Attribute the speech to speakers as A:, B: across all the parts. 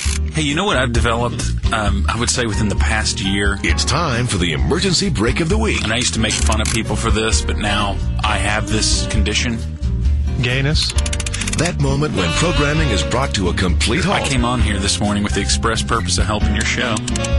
A: Hey, you know what I've developed, I would say within the past year?
B: It's time for the emergency break of the week.
A: And I used to make fun of people for this, but now I have this condition.
C: Gayness.
B: That moment when programming is brought to a complete halt.
A: I came on here this morning with the express purpose of helping your show.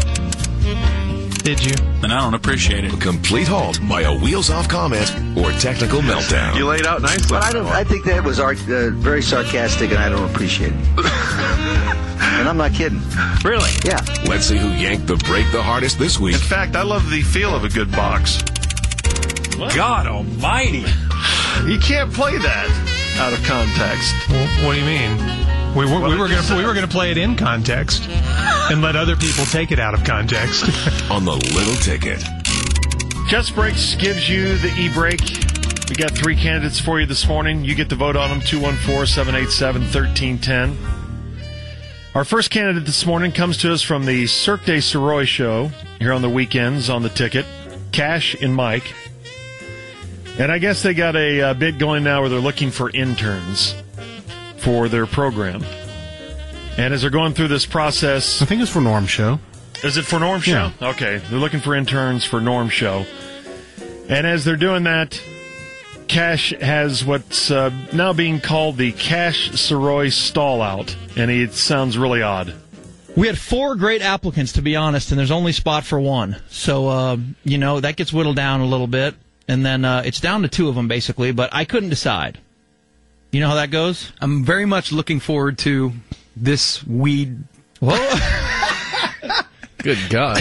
C: Did you?
A: And I don't appreciate it.
B: A complete halt by a wheels-off comment or technical meltdown.
D: You laid out nicely.
E: But I think that was very sarcastic, and I don't appreciate it. And I'm not kidding.
D: Really?
E: Yeah.
B: Let's see who yanked the break the hardest this week.
D: In fact, I love the feel of a good box.
A: What? God almighty.
D: You can't play that out of context.
C: Well, what do you mean? We were going to play it in context and let other people take it out of context.
B: On the little ticket.
D: Just Breaks gives you the e-break. We got 3 candidates for you this morning. You get to vote on them, 214-787-1310. Our first candidate this morning comes to us from the Cirque du Soleil show here on the weekends on the ticket, Cash and Mike. And I guess they got a bid going now where they're looking for interns for their program. And as they're going through this process...
F: I think it's for Norm Show.
D: Is it for Norm Show?
F: Yeah.
D: Okay, they're looking for interns for Norm Show. And as they're doing that, Cash has what's now being called the Cash Soroy stall-out. And it sounds really odd.
G: We had 4 great applicants, to be honest, and there's only spot for 1. So, that gets whittled down a little bit. And then it's down to 2 of them, basically, but I couldn't decide. You know how that goes?
H: I'm very much looking forward to this weed.
G: Whoa.
H: Good God.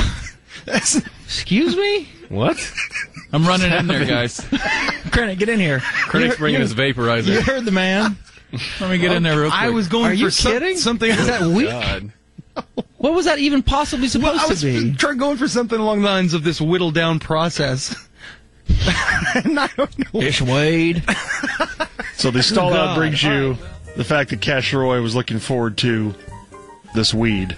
G: Excuse me?
H: What? I'm running in there, guys.
G: Krennic, get in here.
H: Krennic's bringing his vaporizer.
G: You heard the man.
H: Let me get in there real quick.
F: I was going
G: Are you kidding?
F: something.
G: Is that weak?
H: God.
G: What was that even possibly supposed to be?
H: Going for something along the lines of this whittled down process. And I don't know.
G: Ish Wade.
D: So the stall-out brings you the fact that Cash Roy was looking forward to this weed.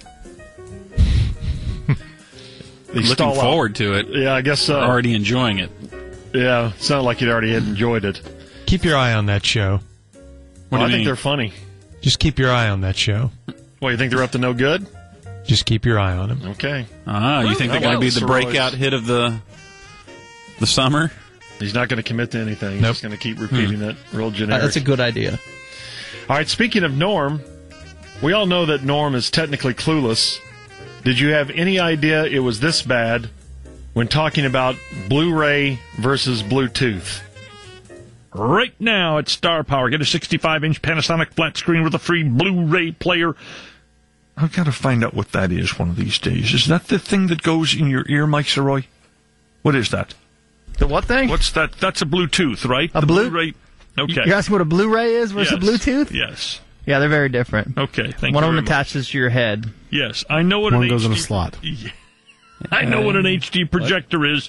A: Looking forward to it.
D: Yeah, I guess so.
A: Already enjoying it.
D: Yeah, it sounded like you already had enjoyed it.
C: Keep your eye on that show.
A: What do
D: I
A: you
D: think
A: mean?
D: they're funny.
C: Just keep your eye on that show.
D: Well, you think they're up to no good?
C: Just keep your eye on them.
D: Okay.
A: You think they're going to be the breakout hit of the summer?
D: He's not going to commit to anything. He's
C: Nope.
D: just going to keep repeating it real generic.
G: That's a good idea.
D: All right, speaking of Norm, we all know that Norm is technically clueless. Did you have any idea it was this bad when talking about Blu-ray versus Bluetooth?
I: Right now at Star Power, get a 65-inch Panasonic flat screen with a free Blu-ray player. I've got to find out what that is one of these days. Is that the thing that goes in your ear, Mike Soroy? What is that?
E: The what thing?
I: What's that? That's a Bluetooth, right?
E: A
I: the
E: Blu-
I: Blu-ray. Okay.
E: You're asking what a Blu-ray is versus
I: Yes.
E: Bluetooth?
I: Yes.
E: Yeah, they're very different.
I: Okay, thank
E: One
I: you
E: of them
I: very much.
E: attaches to your head.
I: Yes, I know what
F: One
I: an
F: goes in a
I: HD
F: slot.
I: Yeah. I know what an HD projector is.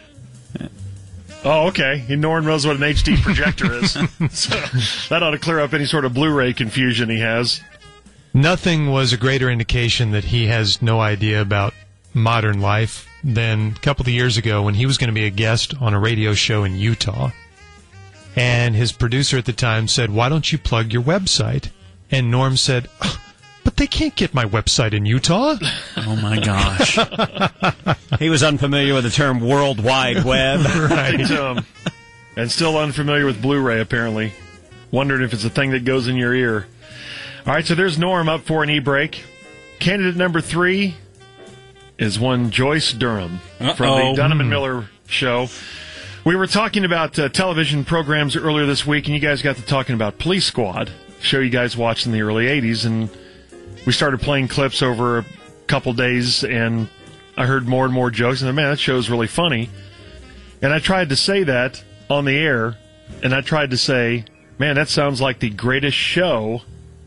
D: Oh, okay. Norm knows what an HD projector is. So that ought to clear up any sort of Blu-ray confusion he has.
C: Nothing was a greater indication that he has no idea about modern life than a couple of years ago when he was going to be a guest on a radio show in Utah. And his producer at the time said, "Why don't you plug your website?" And Norm said, "But they can't get my website in Utah."
A: Oh, my gosh.
J: He was unfamiliar with the term World Wide Web.
D: Right. And still unfamiliar with Blu-ray, apparently. Wondering if it's a thing that goes in your ear. All right, so there's Norm up for an e-break. Candidate number 3 is one Joyce Durham from the Dunham and Miller show. We were talking about television programs earlier this week, and you guys got to talking about Police Squad, show you guys watched in the early 80s, and we started playing clips over a couple days, and I heard more and more jokes, and man, that show's really funny. And I tried to say that on the air, and I tried to say, man, that sounds like the greatest show.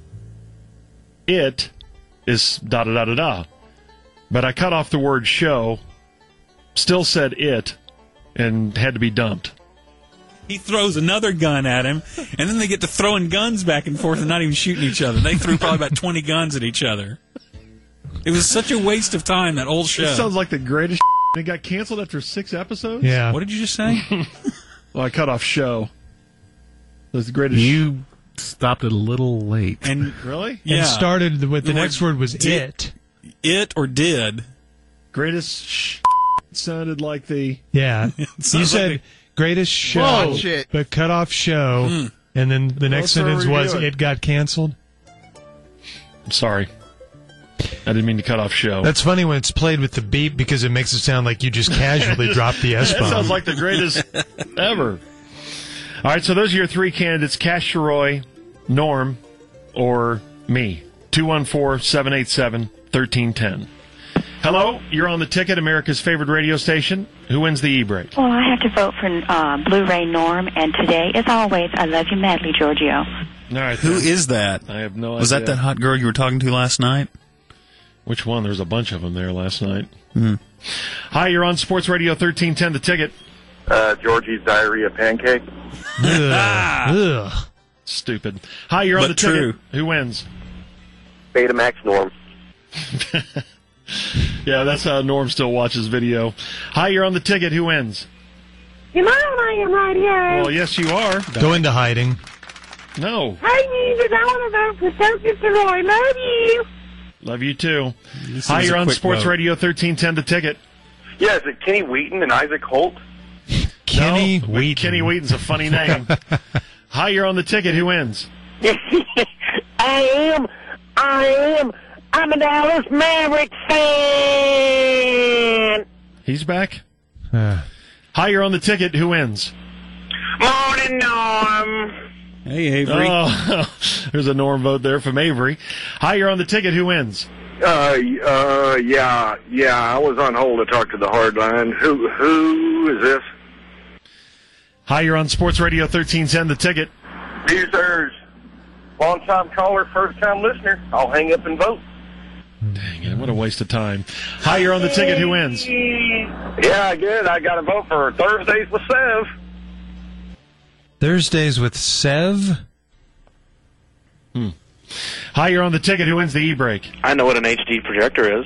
D: It is da-da-da-da-da. But I cut off the word show, still said it, and had to be dumped.
A: He throws another gun at him, and then they get to throwing guns back and forth and not even shooting each other. They threw probably about 20 guns at each other. It was such a waste of time, that old show.
D: It sounds like the greatest It got canceled after 6 episodes?
C: Yeah.
A: What did you just say?
D: Well, I cut off show. It was the greatest.
F: You stopped it a little late.
A: And
D: Really?
A: yeah,
C: And started with the
A: The
C: next
A: word
C: word was
A: did.
C: it.
A: it or did.
D: Greatest sounded like the...
C: Yeah. You said
A: like
C: greatest show,
H: Whoa, shit.
C: but cut off show. And then the next
D: Let's
C: sentence was
D: review it.
C: it got canceled.
D: I'm sorry. I didn't mean to cut off show.
C: That's funny when it's played with the beep because it makes it sound like you just casually dropped the
D: That
C: S-bomb.
D: sounds like the greatest ever. All right, so those are your three candidates, Cash Sharoy, Norm, or me. 214-787-1310. Hello, you're on the Ticket, America's favorite radio station. Who wins the E-Break?
K: Well, I have to vote for Blu-ray Norm, and today, as always, I love you madly, Giorgio.
D: All right,
L: Who
D: then.
L: is that?
D: I have no idea.
L: Was that hot girl you were talking to last night?
D: Which one? There's a bunch of them there last night. Hi, you're on Sports Radio 1310, The Ticket.
M: Georgie's Diarrhea Pancake.
C: Ugh.
D: Stupid. Hi, you're on
L: But
D: the Ticket.
L: true.
D: Who wins?
M: Betamax Norm.
D: Yeah, that's how Norm still watches video. Hi, you're on the Ticket. Who wins?
N: You know I am right here.
D: Well, yes, you are.
C: Go into hiding.
D: No.
N: Hey, Jesus, I want to vote for Sophie Roy. Love you.
D: Love you, too.
A: This
D: Hi,
A: is
D: you're
A: a
D: on
A: quick
D: Sports
A: vote.
D: Radio 1310, The Ticket.
M: Yeah, is it Kenny Wheaton and Isaac Holt?
C: Kenny
D: No, but
C: Wheaton.
D: Kenny Wheaton's a funny name. Hi, you're on the Ticket. Who wins?
N: I'm a Dallas Mavericks fan.
D: He's back. Hi, you're on the Ticket. Who wins?
N: Morning, Norm.
A: Hey, Avery.
D: Oh, there's a Norm vote there from Avery. Hi, you're on the Ticket. Who wins?
M: Yeah. I was on hold to talk to the hard line. Who is this?
D: Hi, you're on Sports Radio 1310, The Ticket.
M: Users. Long-time caller, first-time listener. I'll hang up and vote.
D: Dang it, what a waste of time. Hi, you're on the Ticket. Who wins?
M: Yeah, good. I got to vote for Thursdays with Sev.
C: Thursdays with Sev.
D: Hi, you're on the Ticket. Who wins the E-Break?
M: I know what an HD projector is.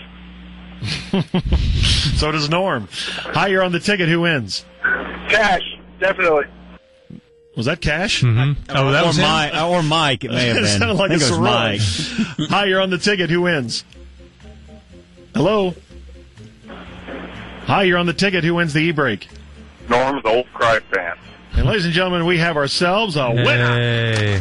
D: So does Norm. Hi, you're on the Ticket. Who wins?
M: Cash, definitely.
D: Was that Cash?
C: Mm-hmm. Oh, that was him?
J: Or Mike, it may have
D: It
J: been.
D: sounded like
J: I think
D: a
J: it was Mike.
D: Ciroc. Hi, you're on the Ticket. Who wins? Hello? Hi, you're on the Ticket. Who wins the E-Break?
M: Norm's old cry fan.
D: And ladies and gentlemen, we have ourselves a winner.
C: Hey.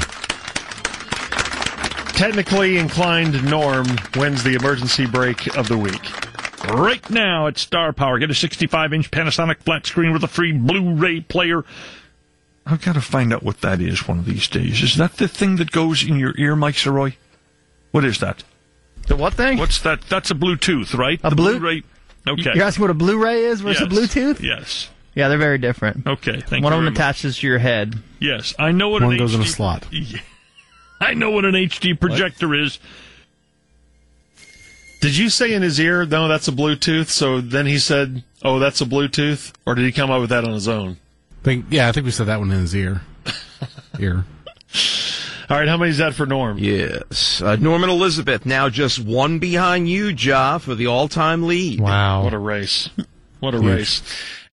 D: Technically inclined Norm wins the emergency break of the week.
I: Right now at Star Power, get a 65-inch Panasonic flat screen with a free Blu-ray player. I've got to find out what that is one of these days. Is that the thing that goes in your ear, Mike Saroy? What is that?
H: The what thing?
I: What's that? That's a Bluetooth, right?
H: A
I: the
H: Blu-
I: Blu-ray. Okay.
H: You're asking what a Blu-ray is versus a
I: Yes.
H: Bluetooth?
I: Yes.
H: Yeah, they're very different.
I: Okay, thank
H: One
I: you
H: of them
I: very much.
H: attaches to your head.
I: Yes, I know what
F: One
I: an
F: goes
I: HD...
F: in a slot.
I: Yeah. I know what an HD projector is.
D: Did you say in his ear, no, that's a Bluetooth? So then he said, oh, that's a Bluetooth? Or did he come up with that on his own?
F: I think we said that one in his ear.
D: All right, how many is that for Norm?
O: Yes. Norman Elizabeth, now just one behind you, Ja, for the all-time lead.
C: Wow.
D: What a race. What a
F: Huge.
D: race.